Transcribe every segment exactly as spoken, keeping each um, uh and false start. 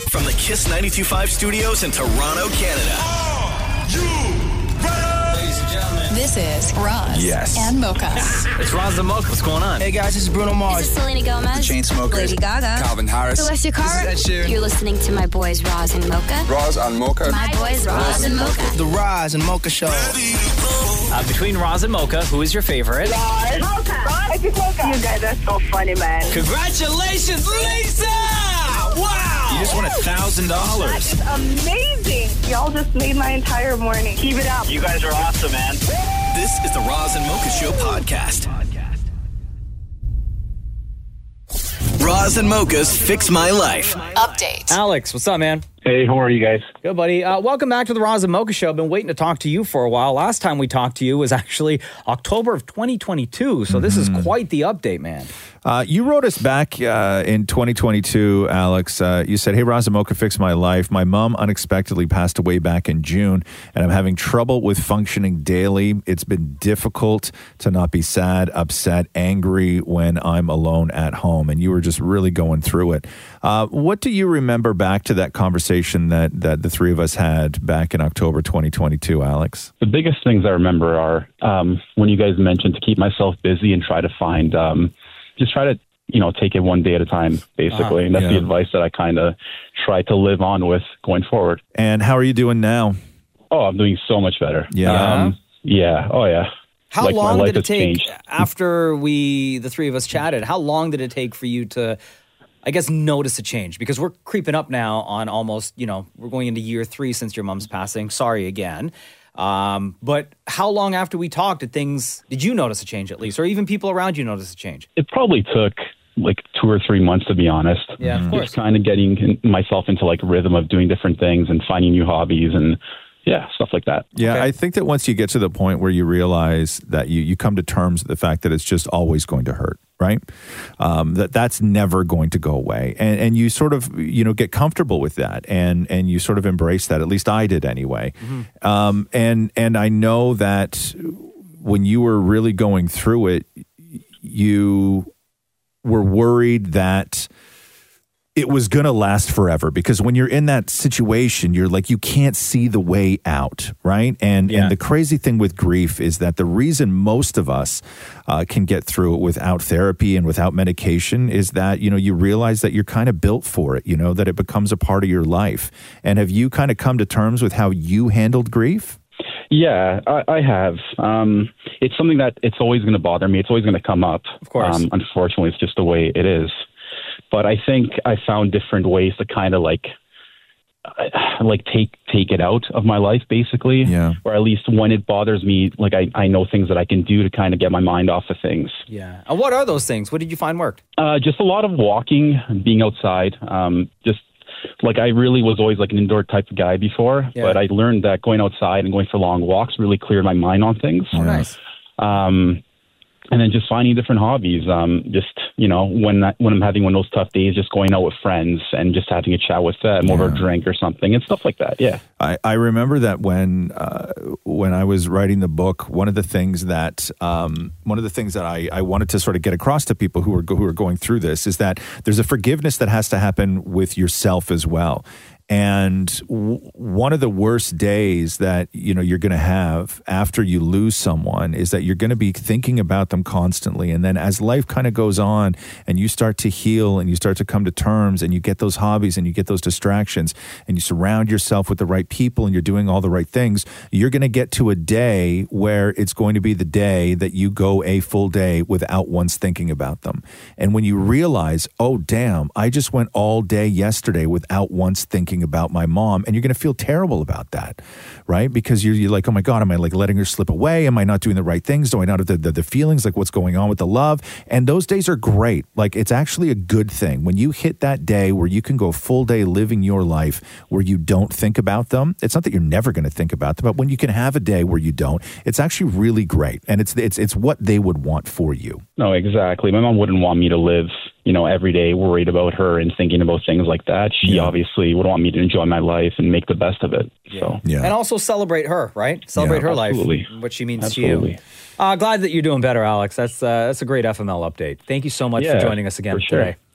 From the Kiss ninety-two point five studios in Toronto, Canada. Are you ready? Ladies and gentlemen. This is Roz yes. and Mocha. It's Roz and Mocha. What's going on? Hey guys, this is Bruno Mars. This is Selena Gomez. The Chainsmokers. Lady Gaga. Calvin Harris. Celestia Cara. This is Ed Sheeran. You're listening to my boys Roz and Mocha. Roz and Mocha. My boys Roz and Mocha. The Roz and Mocha Show. Uh, between Roz and Mocha, who is your favorite? Roz. Mocha. Roz. Mocha. You guys are so funny, man. Congratulations, Lisa! Wow! You just won a thousand dollars. That is amazing. Y'all just made my entire morning. Keep it up. You guys are awesome, man. This is the Roz and Mocha Show podcast. Roz and Mocha's Fix My Life. Update. Alex, what's up, man? Hey, how are you guys? Good, buddy. Uh, welcome back to the Roz and Mocha Show. I've been waiting to talk to you for a while. Last time we talked to you was actually October of twenty twenty-two, so mm-hmm. this is quite the update, man. Uh, you wrote us back uh, in twenty twenty-two, Alex. Uh, you said, hey, Roz and Mocha, fix my life. My mom unexpectedly passed away back in June, and I'm having trouble with functioning daily. It's been difficult to not be sad, upset, angry when I'm alone at home, and you were just really going through it. Uh, what do you remember back to that conversation that, that the three of us had back in October twenty twenty-two, Alex? The biggest things I remember are um, when you guys mentioned to keep myself busy and try to find, um, just try to, you know, take it one day at a time, basically. Uh, and that's yeah. the advice that I kind of try to live on with going forward. And how are you doing now? Oh, I'm doing so much better. Yeah. Um, yeah. Oh, yeah. How like long did it take changed. after we, the three of us chatted, how long did it take for you to, I guess, notice a change? Because we're creeping up now on almost, you know, we're going into year three since your mom's passing. Sorry again. Um, but how long after we talked did things, did you notice a change at least? Or even people around you notice a change? It probably took like two or three months, to be honest. Yeah, of Just course. kind of getting myself into like a rhythm of doing different things and finding new hobbies and yeah, stuff like that. Yeah, Okay. I think that once you get to the point where you realize that you, you come to terms with the fact that it's just always going to hurt, right? Um, that that's never going to go away. And and you sort of, you know, get comfortable with that and and you sort of embrace that. At least I did anyway. Mm-hmm. Um, and and I know that when you were really going through it, you were worried that it was going to last forever, because when you're in that situation, you're like, you can't see the way out, right? And Yeah. and the crazy thing with grief is that the reason most of us uh, can get through it without therapy and without medication is that, you know, you realize that you're kind of built for it, you know, that it becomes a part of your life. And have you kind of come to terms with how you handled grief? Yeah, I, I have. Um, it's something that it's always going to bother me. It's always going to come up. Of course. Um, unfortunately, it's just the way it is. But I think I found different ways to kind of like, uh, like take take it out of my life, basically. Yeah. Or at least when it bothers me, like I, I know things that I can do to kind of get my mind off of things. Yeah. And what are those things? What did you find worked? Uh, just a lot of walking, being outside. Um, just like I really was always like an indoor type of guy before, Yeah. but I learned that going outside and going for long walks really cleared my mind on things. Oh, nice. Um, and then just finding different hobbies. Um, just, you know, when I, when I'm having one of those tough days, just going out with friends and just having a chat with them over a drink or something and stuff like that. Yeah. I, I remember that when uh, when I was writing the book, one of the things that um, one of the things that I, I wanted to sort of get across to people who are who are going through this is that there's a forgiveness that has to happen with yourself as well. And w- one of the worst days that, you know, you're going to have after you lose someone is that you're going to be thinking about them constantly. And then as life kind of goes on and you start to heal and you start to come to terms and you get those hobbies and you get those distractions and you surround yourself with the right people and you're doing all the right things, you're going to get to a day where it's going to be the day that you go a full day without once thinking about them. And when you realize, oh, damn, I just went all day yesterday without once thinking about my mom, and you're going to feel terrible about that, right? Because you're, you're like, oh my God, am I like letting her slip away? Am I not doing the right things? Do I not have the, the, the feelings, like what's going on with the love? And those days are great. Like, it's actually a good thing. When you hit that day where you can go full day living your life where you don't think about them, it's not that you're never going to think about them, but when you can have a day where you don't, it's actually really great. And it's, it's, it's what they would want for you. No, exactly. My mom wouldn't want me to live, you know, every day worried about her and thinking about things like that. She Yeah. obviously would want me to enjoy my life and make the best of it. So Yeah. And also celebrate her, right? Celebrate Yeah, her absolutely. life, what she means Absolutely. to you. Uh, glad that you're doing better, Alex. That's uh, that's a great F M L update. Thank you so much Yeah, for joining us again for sure. today.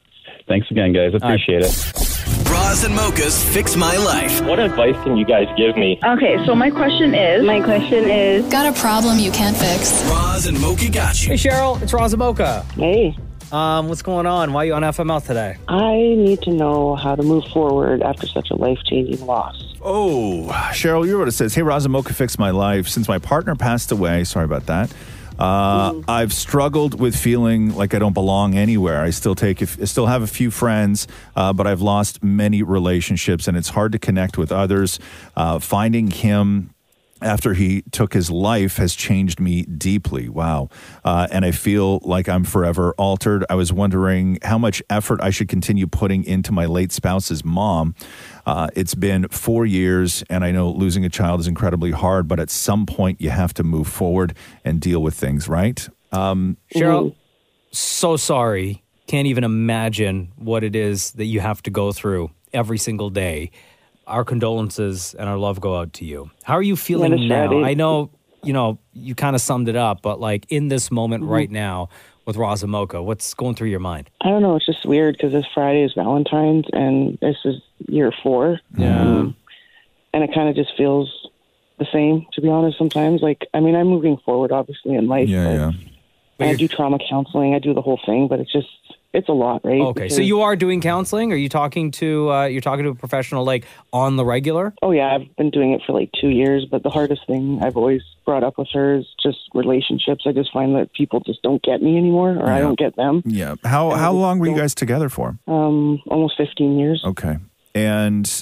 Thanks again, guys. Appreciate it. Roz and Mocha's Fix My Life. What advice can you guys give me? Okay, so my question is, my question is, got a problem you can't fix? Roz and Mocha got you. Hey, Cheryl, it's Roz and Mocha. Hey. Um, what's going on? Why are you on F M L today? I need to know how to move forward after such a life-changing loss. Oh, Cheryl, you're what it says. Hey, Roz and Mocha fixed my life. Since my partner passed away, sorry about that, uh, mm. I've struggled with feeling like I don't belong anywhere. I still take, I still have a few friends, uh, but I've lost many relationships, and it's hard to connect with others. Uh, finding him after he took his life has changed me deeply. Wow. Uh, and I feel like I'm forever altered. I was wondering how much effort I should continue putting into my late spouse's mom. Uh, it's been four years, and I know losing a child is incredibly hard, but at some point you have to move forward and deal with things, right? Um, Cheryl, mm-hmm. so sorry. Can't even imagine what it is that you have to go through every single day. Our condolences and our love go out to you. How are you feeling yeah, now? Friday. I know, you know, you kind of summed it up, but like in this moment mm-hmm. right now with Roz and Mocha, what's going through your mind? I don't know. It's just weird because this Friday is Valentine's and this is year four. Yeah. Um, and it kind of just feels the same, to be honest, sometimes. Like, I mean, I'm moving forward, obviously, in life. Yeah, yeah. And I do trauma counseling. I do the whole thing, but it's just, it's a lot, right? Okay, because so you are doing counseling? Are you talking to uh, you're talking to a professional like on the regular? Oh yeah, I've been doing it for like two years. But the hardest thing I've always brought up with her is just relationships. I just find that people just don't get me anymore, or yeah. I don't get them. Yeah. How how long were you guys together for? Um, almost fifteen years. Okay, and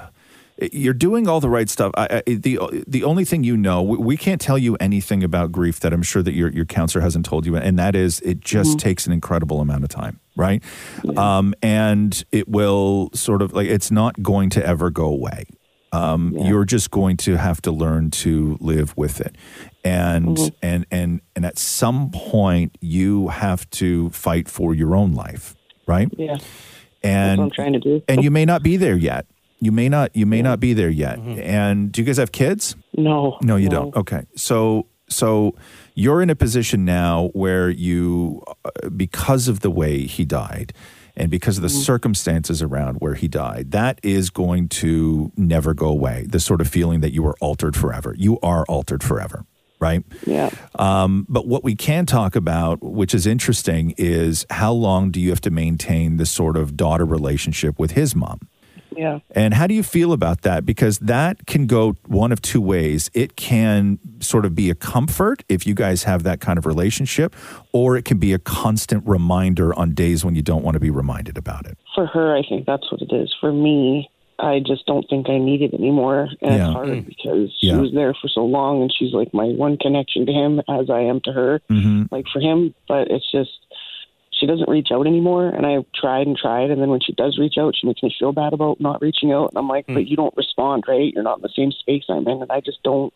you're doing all the right stuff. I, I, the the only thing you know, we, we can't tell you anything about grief that I'm sure that your your counselor hasn't told you, and that is it just mm-hmm. takes an incredible amount of time, right? Yeah. Um, and it will sort of like it's not going to ever go away. Um, yeah. You're just going to have to learn to live with it, and mm-hmm. and and and at some point you have to fight for your own life, right? Yeah, and that's what I'm trying to do. And you may not be there yet. You may not. You may yeah. not be there yet. Mm-hmm. And do you guys have kids? No. No, you no. don't. Okay. So, so you're in a position now where you, uh, because of the way he died, and because of the mm-hmm. circumstances around where he died, that is going to never go away. The sort of feeling that you were altered forever. You are altered forever. Right? Yeah. Um, but what we can talk about, which is interesting, is how long do you have to maintain this sort of daughter relationship with his mom? Yeah. And how do you feel about that? Because that can go one of two ways. It can sort of be a comfort if you guys have that kind of relationship, or it can be a constant reminder on days when you don't want to be reminded about it. For her, I think that's what it is. For me, I just don't think I need it anymore. And Yeah. it's hard because she Yeah. was there for so long, and she's like my one connection to him as I am to her, Mm-hmm. like for him. But it's just, she doesn't reach out anymore, and I've tried and tried, and then when she does reach out, she makes me feel bad about not reaching out, and I'm like, Mm. but you don't respond, right? You're not in the same space I'm in, and I just don't,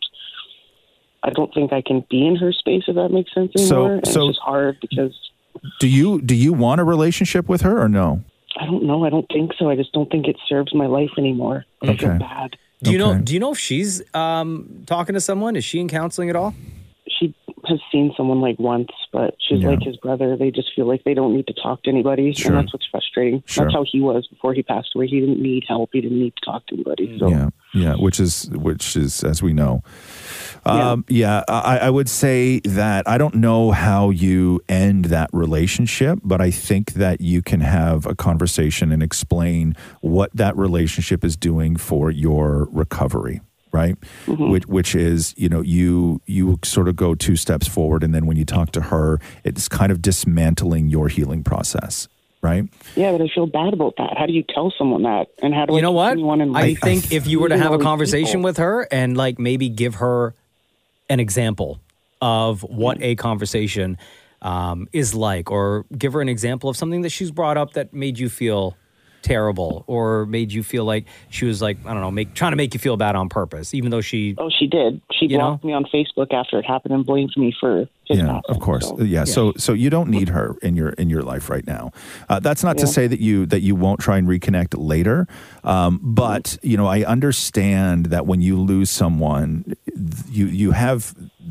I don't think I can be in her space, if that makes sense So- anymore, and so- it's just hard because Do you do you want a relationship with her or no? I don't know, I don't think so, I just don't think it serves my life anymore. I feel Okay. bad. Do you know? Okay. Do you know if she's um, talking to someone? Is she in counseling at all? She has seen someone like once, but she's Yeah. like his brother. They just feel like they don't need to talk to anybody, Sure. and that's what's frustrating. Sure. That's how he was before he passed away. He didn't need help. He didn't need to talk to anybody. So Yeah, yeah, which is which is as we know. Um, yeah, I, I would say that I don't know how you end that relationship, but I think that you can have a conversation and explain what that relationship is doing for your recovery. Right, Mm-hmm. which which is you know you you sort of go two steps forward, and then when you talk to her, it's kind of dismantling your healing process. Right. Yeah, but I feel bad about that. How do you tell someone that? And how do You I know what? continue on in I life? think if you were to Meeting have all a these conversation people. with her and like maybe give her an example of what a conversation um, is like, or give her an example of something that she's brought up that made you feel terrible or made you feel like she was like, I don't know, make, trying to make you feel bad on purpose, even though she... Oh, she did. She You blocked know? me on Facebook after it happened and blamed me for his Yeah, passing, of course. so, yeah. So so you don't need her in your in your life right now. Uh, that's not to Yeah. say that you that you won't try and reconnect later. Um, but you know, I understand that when you lose someone, you you have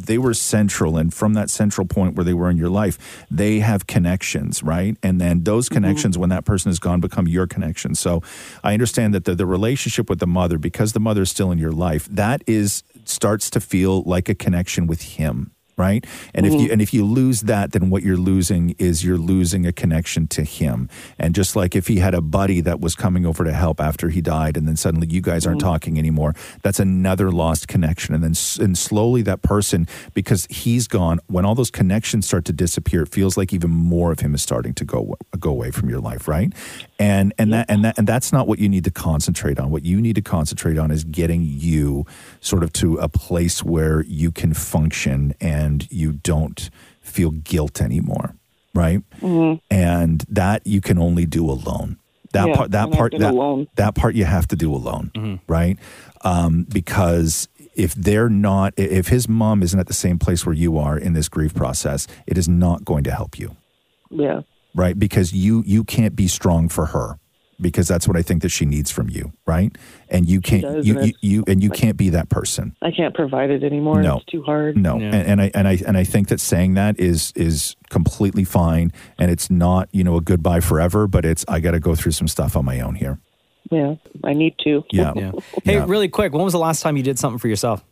they were central, and from that central point where they were in your life, they have connections, right? And then those connections, mm-hmm. when that person is gone, become your connection. So I understand that the, the relationship with the mother, because the mother is still in your life, that is starts to feel like a connection with him. Right. And mm-hmm. if you and if you lose that, then what you're losing is you're losing a connection to him. And just like if he had a buddy that was coming over to help after he died, and then suddenly you guys aren't mm-hmm. talking anymore, that's another lost connection. And then and slowly that person, because he's gone, when all those connections start to disappear, it feels like even more of him is starting to go go away from your life. Right. And and that and that and that's not what you need to concentrate on. What you need to concentrate on is getting you sort of to a place where you can function and and you don't feel guilt anymore, right? Mm-hmm. And that you can only do alone. That yeah, part, that part, that, alone. that part you have to do alone, mm-hmm. right? Um, because if they're not, if his mom isn't at the same place where you are in this grief process, it is not going to help you. Yeah. Right? Because you you can't be strong for her. Because that's what I think that she needs from you, right? And you can't, does, you, and you, you, and you like, can't be that person. I can't provide it anymore. No, it's too hard. No, yeah. and, and I and I and I think that saying that is is completely fine, and it's not, you know, a goodbye forever, but it's I got to go through some stuff on my own here. Yeah, I need to. Yeah. yeah. Hey, yeah. really quick, when was the last time you did something for yourself?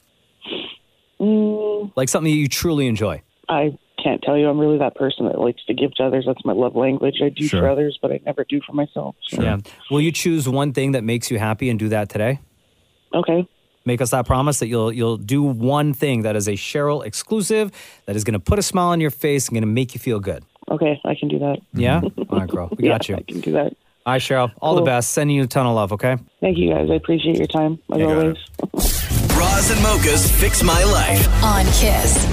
Mm, like something that you truly enjoy? I can't tell you. I'm really that person that likes to give to others. That's my love language. I do sure. for others, but I never do for myself. So. Yeah. Will you choose one thing that makes you happy and do that today? Okay. Make us that promise that you'll you'll do one thing that is a Cheryl exclusive, that is going to put a smile on your face and going to make you feel good. Okay, I can do that. Yeah? All right, girl. We got yeah, you. I can do that. All right, Cheryl. All cool. the best. Sending you a ton of love, okay? Thank you, guys. I appreciate your time, as you always. Roz and Mocha's Fix My Life. On Kiss.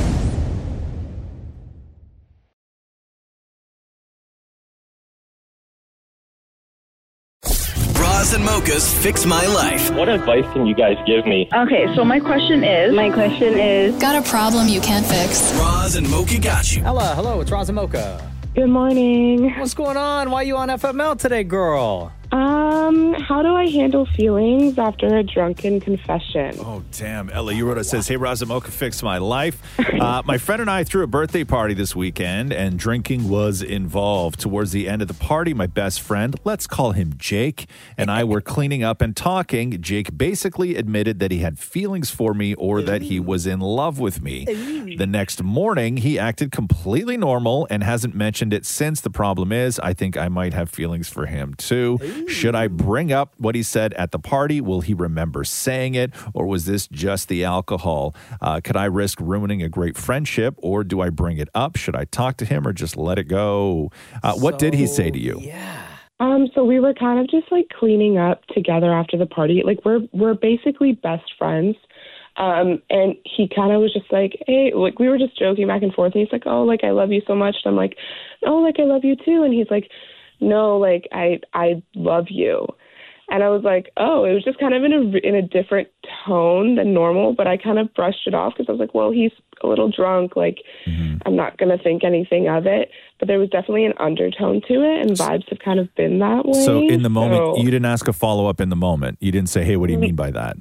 Roz and Mocha's Fix My Life. What advice can you guys give me? Okay, so my question is... My question is... Got a problem you can't fix? Roz and Mocha got you. Hello, hello, it's Roz and Mocha. Good morning. What's going on? Why are you on F M L today, girl? Um, how do I handle feelings after a drunken confession? Oh, damn. Ella, you wrote us, says, hey, Roz and Mocha, fix my life. Uh, my friend and I threw a birthday party this weekend, and drinking was involved. Towards the end of the party, my best friend, let's call him Jake, and I were cleaning up and talking. Jake basically admitted that he had feelings for me or that he was in love with me. The next morning, he acted completely normal and hasn't mentioned it since. The problem is, I think I might have feelings for him, too. Should I bring up what he said at the party? Will he remember saying it? Or was this just the alcohol? Uh, could I risk ruining a great friendship? Or do I bring it up? Should I talk to him or just let it go? Uh, what so, did he say to you? Yeah. Um, so we were kind of just like cleaning up together after the party. Like we're we're basically best friends. Um, and he kind of was just like, hey, like we were just joking back and forth. And he's like, oh, like I love you so much. And I'm like, oh, like I love you too. And he's like, no, like I I love you. And I was like, oh, it was just kind of in a in a different tone than normal, but I kind of brushed it off because I was like, well, he's a little drunk, like mm-hmm. I'm not going to think anything of it. But there was definitely an undertone to it, and vibes have kind of been that way. So in the moment, so, you didn't ask a follow-up in the moment. You didn't say, hey, what do you mean by that?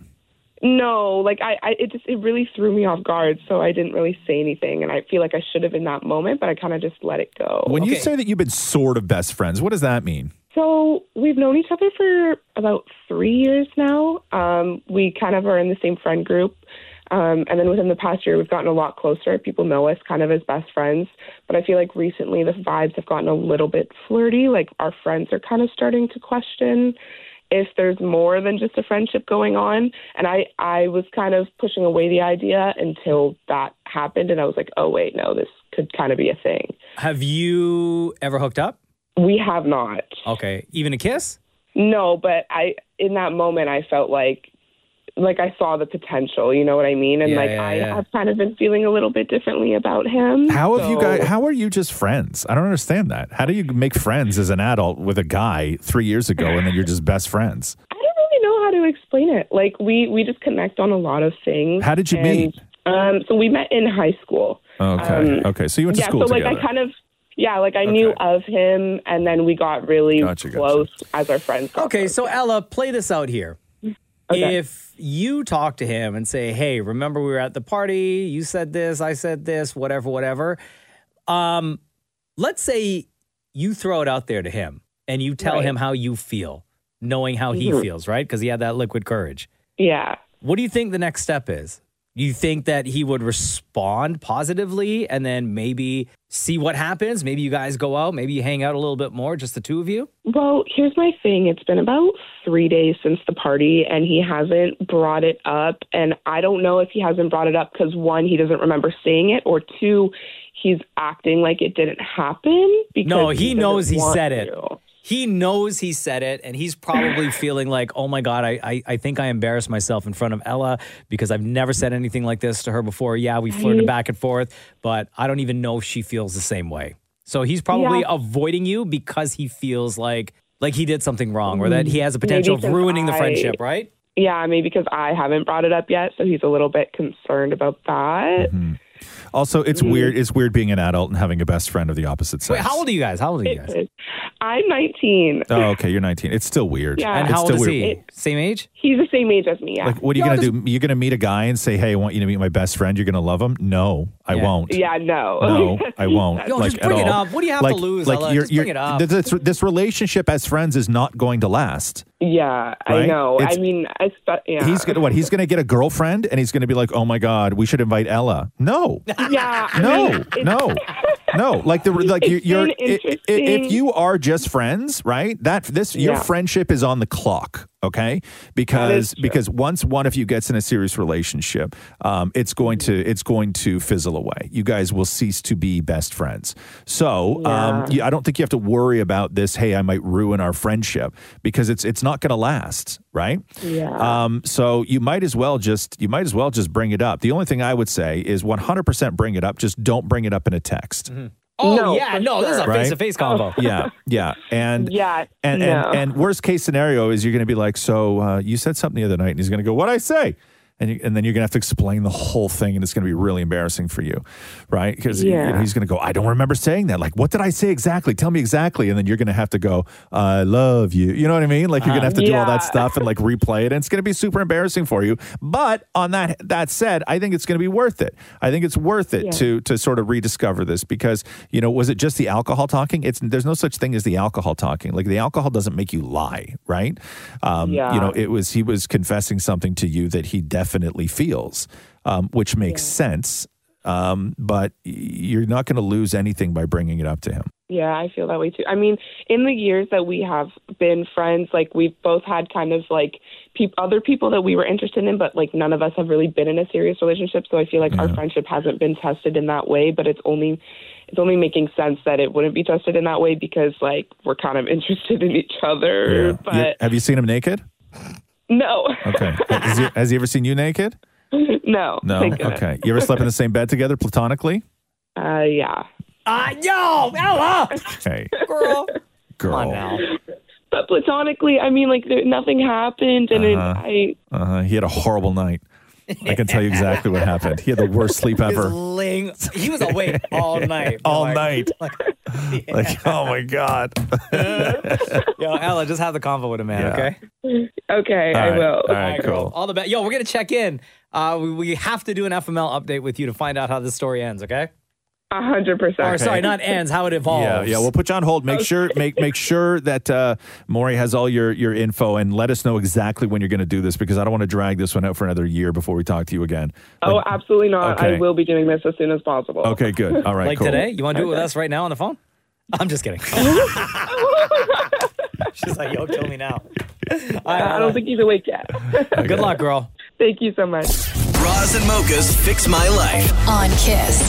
No, like I, I it just it really threw me off guard, so I didn't really say anything, and I feel like I should have in that moment, but I kind of just let it go. When okay. you say that you've been sort of best friends, what does that mean? So we've known each other for about three years now. Um, we kind of are in the same friend group, um, and then within the past year, we've gotten a lot closer. People know us kind of as best friends, but I feel like recently the vibes have gotten a little bit flirty. Like our friends are kind of starting to question if there's more than just a friendship going on. And I, I was kind of pushing away the idea until that happened. And I was like, oh, wait, no, this could kind of be a thing. Have you ever hooked up? We have not. Okay. Even a kiss? No, but I, in that moment, I felt like, like I saw the potential, you know what I mean? And yeah, like, yeah, I yeah. have kind of been feeling a little bit differently about him. How have so. you guys, how are you just friends? I don't understand that. How do you make friends as an adult with a guy three years ago and then you're just best friends? I don't really know how to explain it. Like we, we just connect on a lot of things. How did you and, meet? Um, so we met in high school. Okay. Um, okay. So you went to yeah, school so like together. I kind of, Yeah, like I Okay. knew of him, and then we got really Gotcha, gotcha. close as our friends got Okay, close. so Ella, play this out here. Okay. If you talk to him and say, hey, remember we were at the party, you said this, I said this, whatever, whatever. Um, let's say you throw it out there to him and you tell Right. him how you feel, knowing how he Mhm. feels, right? Because he had that liquid courage. Yeah. What do you think the next step is? You think that he would respond positively and then maybe see what happens? Maybe you guys go out, maybe you hang out a little bit more, just the two of you? Well, here's my thing. It's been about three days since the party, and he hasn't brought it up. And I don't know if he hasn't brought it up because, one, he doesn't remember saying it, or two, he's acting like it didn't happen. Because No, he doesn't knows he want said it. to. He knows he said it, and he's probably feeling like, oh my God, I, I I think I embarrassed myself in front of Ella because I've never said anything like this to her before. Yeah, we flirted Right. back and forth, but I don't even know if she feels the same way. So he's probably Yeah. avoiding you because he feels like like he did something wrong or that he has a Maybe potential of because ruining the I- friendship, right? Yeah, maybe because I haven't brought it up yet, so he's a little bit concerned about that. Also, it's Mm-hmm. weird. It's weird being an adult and having a best friend of the opposite sex. Wait, how old are you guys? How old are you guys? It is. I'm nineteen. Oh, okay. You're nineteen. It's still weird. Yeah. And It's how old still is weird. he? Same age? He's the same age as me, yeah. Like, what are you No, gonna just- do? You're gonna meet a guy and say, "Hey, I want you to meet my best friend." You're gonna love him? No, I Yeah. won't. yeah, no. No, I won't. Yo, like, just bring at it all. up. What do you have like, to lose, Like Ella? you're, Just you're, bring it up. This, this relationship as friends is not going to last. Yeah, I Right? know. It's- I mean, I spe- yeah. He's gonna what? He's gonna get a girlfriend and he's gonna be like, "Oh my God, we should invite Ella." No, yeah, I no, mean, it's- no, no. Like the like you're, It's you're been i- i- interesting. if you are just friends, right? That this your Yeah. friendship is on the clock. Okay, because true. because once one of you gets in a serious relationship, um, it's going to it's going to fizzle away. You guys will cease to be best friends. So um, Yeah. you, I don't think you have to worry about this. Hey, I might ruin our friendship because it's it's not going to last, right? Yeah. Um, so you might as well just you might as well just bring it up. The only thing I would say is one hundred percent bring it up. Just don't bring it up in a text. Oh, No, yeah. for No, this is a sure. Right? face-to-face combo. Yeah, yeah, and Yeah, and, no. and and worst case scenario is you're going to be like, so uh, you said something the other night, and he's going to go, "What'd I say?" And, you, and then you're going to have to explain the whole thing, and it's going to be really embarrassing for you, right? Because Yeah. he's going to go, "I don't remember saying that. Like, what did I say exactly? Tell me exactly." And then you're going to have to go, "I love you." You know what I mean? Like, you're going to have to do all that Yeah. stuff and like replay it, and it's going to be super embarrassing for you. But on that that said, I think it's going to be worth it. I think it's worth it Yeah. to to sort of rediscover this because you know, was it just the alcohol talking? It's there's no such thing as the alcohol talking. Like the alcohol doesn't make you lie, right? Um, Yeah. You know, it was he was confessing something to you that he definitely feels. Um, which makes sense, um, but y- you're not going to lose anything by bringing it up to him. Yeah, I feel that way too. I mean, in the years that we have been friends, like we've both had kind of like peop other people that we were interested in, but like none of us have really been in a serious relationship. So I feel like our friendship hasn't been tested in that way, but it's only it's only making sense that it wouldn't be tested in that way because like we're kind of interested in each other. You- But have you seen him naked? no, Okay. has, he, has he ever seen you naked? no, No. thank goodness. Okay. You ever slept in the same bed together platonically? Uh, yeah. Uh, yo, Ella! Okay. Girl. Girl. Come on now. But platonically, I mean, like there, nothing happened, and Uh-huh. it, I Uh-huh. He had a horrible night. I can tell you exactly what happened. He had the worst sleep He was ever. laying, he was awake all night. All Like- night. Yeah. Like, oh my God. Yo, Ella, just have the convo with a man, Yeah. okay? okay, All I right. will. All right, Alright, girl. cool. All the best. Yo, we're gonna check in. Uh, we, we have to do an F M L update with you to find out how this story ends, okay? A hundred Or percent. sorry, not ends, how it evolves. Yeah, yeah. We'll put you on hold. Make sure make make sure that uh, Maury has all your your info and let us know exactly when you're going to do this because I don't want to drag this one out for another year before we talk to you again. Oh, absolutely not. Okay. I will be doing this as soon as possible. Okay, good. All right, Like cool. today? You want to do it with us right now on the phone? I'm just kidding. She's like, yo, kill me now. I don't think he's awake yet. Good luck, girl. Thank you so much. Roz and Mocha's Fix My Life. On Kiss.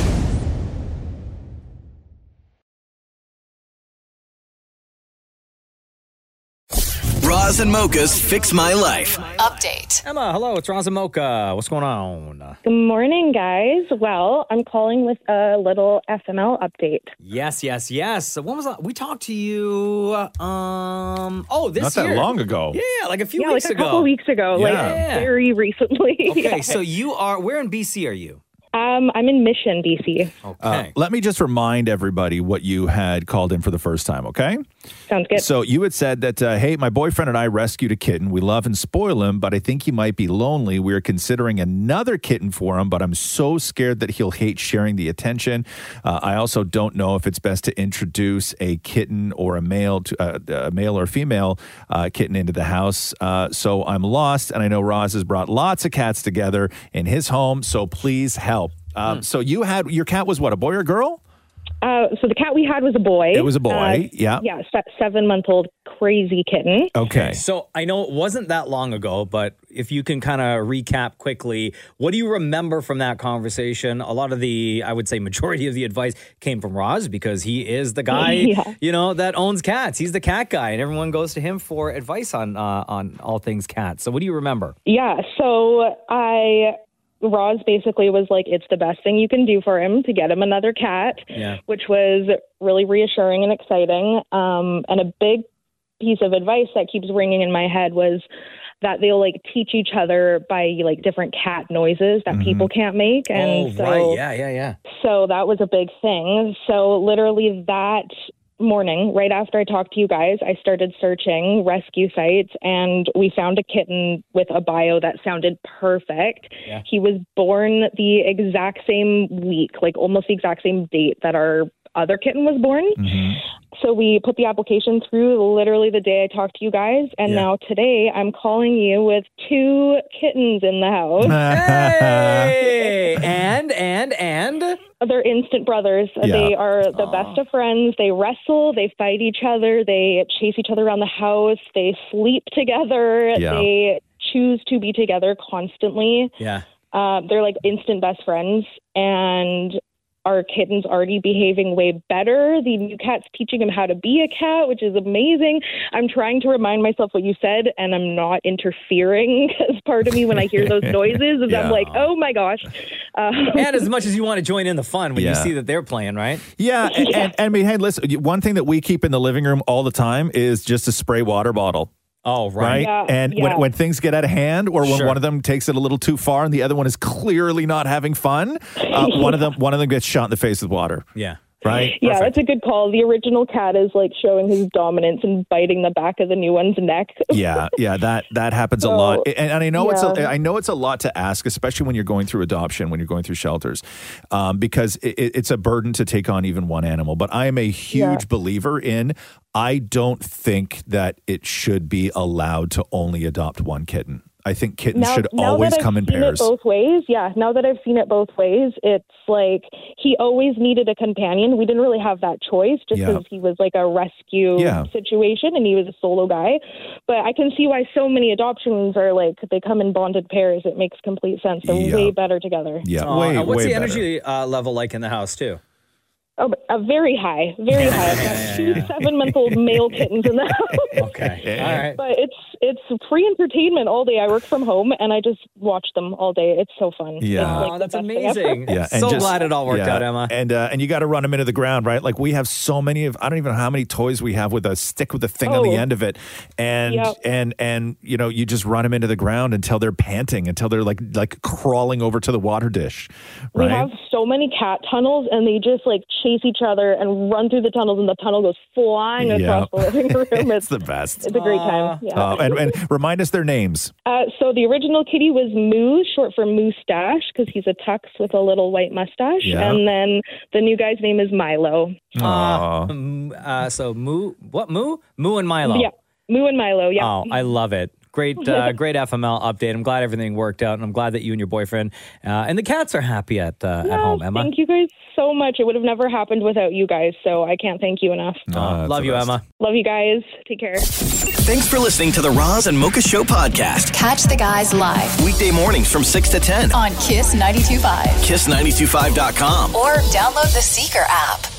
Roz and Mocha's Fix My Life. Update. Emma, hello, it's Roz and Mocha. What's going on? Good morning, guys. Well, I'm calling with a little F M L update. Yes, yes, yes. So when was that? We talked to you, um, oh, this Not that year. long ago. Yeah, like a few yeah, weeks like a ago. couple weeks ago, Yeah. like very recently. Okay, Yeah. so you are, where in B C are you? Um, I'm in Mission, B C. Uh, let me just remind everybody what you had called in for the first time, okay? Sounds good. So you had said that, uh, hey, my boyfriend and I rescued a kitten. We love and spoil him, but I think he might be lonely. We're considering another kitten for him, but I'm so scared that he'll hate sharing the attention. Uh, I also don't know if it's best to introduce a kitten or a male, to, uh, a male or female uh, kitten into the house. Uh, so I'm lost, and I know Roz has brought lots of cats together in his home, so please help. Um, Hmm. So you had, your cat was what, a boy or a girl? Uh, so the cat we had was a boy. It was a boy, Uh, yeah. Yeah, se- seven-month-old crazy kitten. Okay. So I know it wasn't that long ago, but if you can kind of recap quickly, what do you remember from that conversation? A lot of the, I would say majority of the advice came from Roz because he is the guy, Yeah. you know, that owns cats. He's the cat guy and everyone goes to him for advice on, uh, on all things cats. So what do you remember? Yeah, so I... Roz basically was like, it's the best thing you can do for him to get him another cat, Yeah. which was really reassuring and exciting. Um, and a big piece of advice that keeps ringing in my head was that they'll like teach each other by like different cat noises that people can't make. And oh, so, right. Yeah, yeah, yeah. so that was a big thing. So literally that morning, right after I talked to you guys, I started searching rescue sites and we found a kitten with a bio that sounded perfect. Yeah. He was born the exact same week, like almost the exact same date that our other kitten was born. So we put the application through literally the day I talked to you guys. And Yeah. now today I'm calling you with two kittens in the house. Hey! and, and, and? They're instant brothers. Yeah. They are the best of friends. They wrestle. They fight each other. They chase each other around the house. They sleep together. Yeah. They choose to be together constantly. Yeah. Uh, they're like instant best friends. And our kitten's already behaving way better. The new cat's teaching him how to be a cat, which is amazing. I'm trying to remind myself what you said, and I'm not interfering because part of me when I hear those noises is Yeah. I'm like, oh my gosh. Uh, And as much as you want to join in the fun when Yeah. you see that they're playing, right? Yeah, and, and, and I mean, hey, listen, one thing that we keep in the living room all the time is just a spray water bottle. Oh, Right? Yeah, and yeah. when, when things get out of hand or when Sure. one of them takes it a little too far and the other one is clearly not having fun, uh, one of them one of them gets shot in the face with water. Yeah. Right? Yeah, that's a good call. The original cat is like showing his dominance and biting the back of the new one's neck. Yeah, yeah, that that happens a So, lot, and, and I know it's a, yeah. I know it's a lot to ask, especially when you're going through adoption, when you're going through shelters, um, because it, it's a burden to take on even one animal. But I am a huge Yeah. believer in. I don't think that it should be allowed to only adopt one kitten. I think kittens Now, should now always that I've come in seen pairs. It both ways, yeah. Now that I've seen it both ways, it's like he always needed a companion. We didn't really have that choice, just Yeah. because he was like a rescue Yeah. situation and he was a solo guy. But I can see why so many adoptions are like they come in bonded pairs. It makes complete sense. They're Yeah. way better together. Yeah, Aw, way, and what's way the better. energy uh, level like in the house, too? Oh, but, uh, very high, very high. I've got two seven-month-old male kittens in the house. Okay. All right. But it's it's free entertainment all day. I work from home and I just watch them all day. It's so fun. Yeah. It's, like, Oh, the that's best thing ever. amazing. Yeah, and So just- glad it all worked yeah, out, Emma. And uh, and you got to run them into the ground, right? Like we have so many of I don't even know how many toys we have with a stick with a thing on the Oh. end of it, and Yep. and and you know you just run them into the ground until they're panting, until they're like like crawling over to the water dish, right? We have so many cat tunnels and they just like chase each other and run through the tunnels and the tunnel goes flying Yeah. across the living room. It's the best. It's a great time. Yeah. Uh, and, and remind us their names. Uh, so the original kitty was Moo, short for Moustache, because he's a tux with a little white mustache. Yeah. And then the new guy's name is Milo. Aw. Um, uh, so Moo, what Moo? Moo and Milo. Yeah, Moo and Milo. Yeah. Oh, I love it. Great, uh, great F M L update. I'm glad everything worked out, and I'm glad that you and your boyfriend uh, and the cats are happy at uh, at home. Emma, Thank you guys so much. It would have never happened without you guys, so I can't thank you enough. Uh, that's love the you, best. Emma. Love you guys. Take care. Thanks for listening to the Roz and Mocha Show podcast. Catch the guys live Weekday mornings from six to ten. on Kiss ninety-two point five kiss nine two five dot com. or download the Seeker app.